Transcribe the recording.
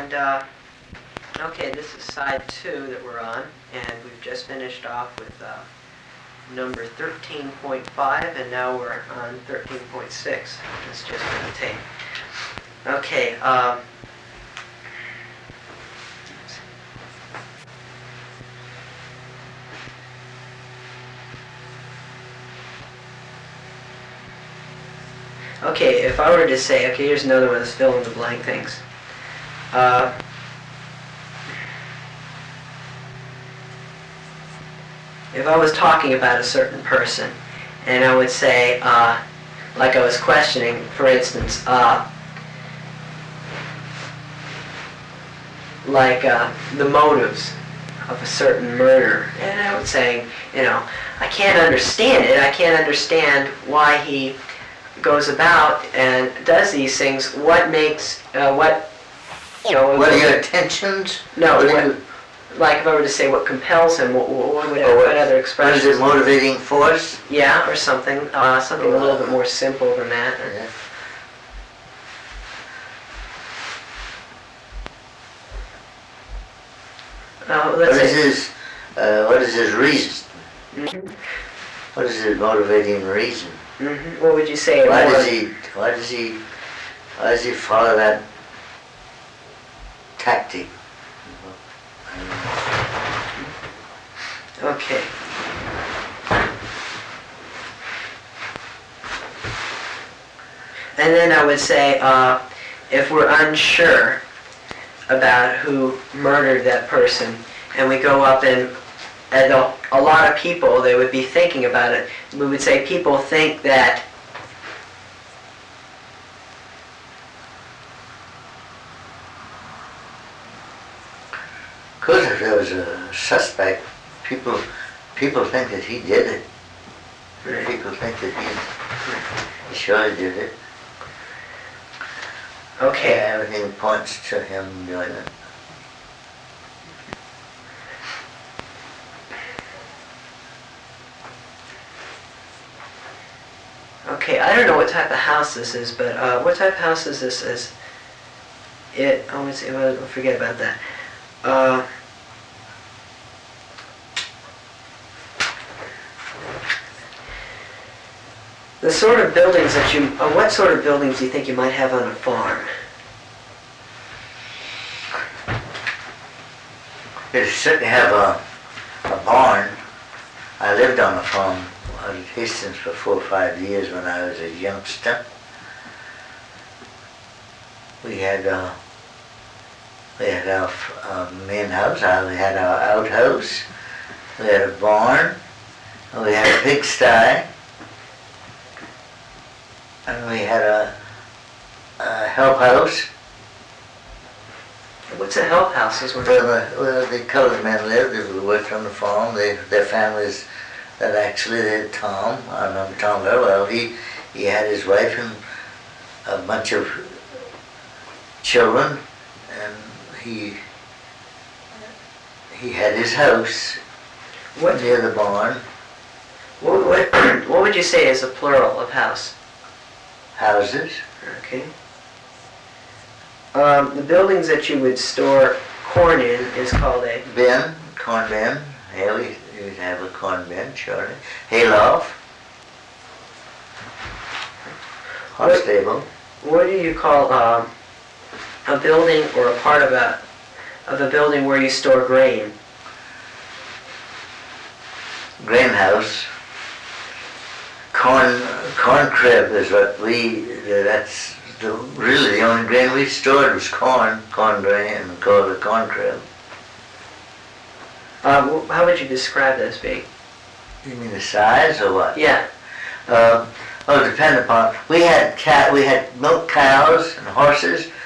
And, okay, this is side 2 that we're on, and we've just finished off with number 13.5, and now we're on 13.6. It's just for the tape. Okay, okay, if I were to say, okay, here's another one that's fill in the blank things. If I was talking about a certain person, and I would say, like I was questioning, for instance, like the motives of a certain murder, and I was saying, I can't understand it. I can't understand why he goes about and does these things. What makes, what are your intentions? No, like if I were to say what compels him, what other expressions? What is it, motivating force? Yeah, or something, something a little bit more simple than that. Yeah. What is his reason? Mm-hmm. What is his motivating reason? Mm-hmm. What would you say? Why does he follow that tactic? Okay. And then I would say, if we're unsure about who murdered that person, and we go up and a lot of people, they would be thinking about it. We would say people think that Because if there was a suspect, people think that he did it. Right. People think that he surely did it. Okay. And everything points to him doing it. Okay, I don't know what type of house this is, but what type of house is this? I'll forget about that. The sort of buildings that what sort of buildings do you think you might have on a farm? You certainly have a barn. I lived on a farm in Hastings for 4 or 5 years when I was a youngster. We had our main house, we had our outhouse, we had a barn, we had a pigsty, and we had a help house. What's a help house? Where the colored men lived, they worked on the farm. Their families, that actually they had Tom. I remember Tom very well. He had his wife and a bunch of children, and he had his house near the barn. What would you say is a plural of house? Houses. Okay. The buildings that you would store corn in is called a bin, corn bin. Yeah, you'd have a corn bin, surely. Hayloft. Horse stable. What do you call a building or a part of a building where you store grain? Grain house. Corn crib is what that's really the only grain we stored was corn grain, and we called it a corn crib. How would you describe that as being? You mean the size or what? Yeah. It depended upon. We had milk cows and horses.